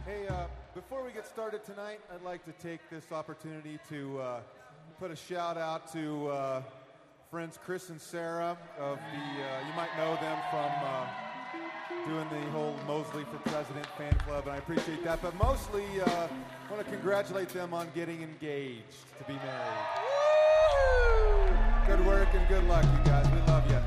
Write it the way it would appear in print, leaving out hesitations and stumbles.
Hey, before we get started tonight, I'd like to take this opportunity to put a shout out to friends Chris and Sarah of the, you might know them from doing the whole Mosley for President fan club, and I appreciate that. But mostly, I want to congratulate them on getting engaged to be married. Good work and good luck, you guys. We love you.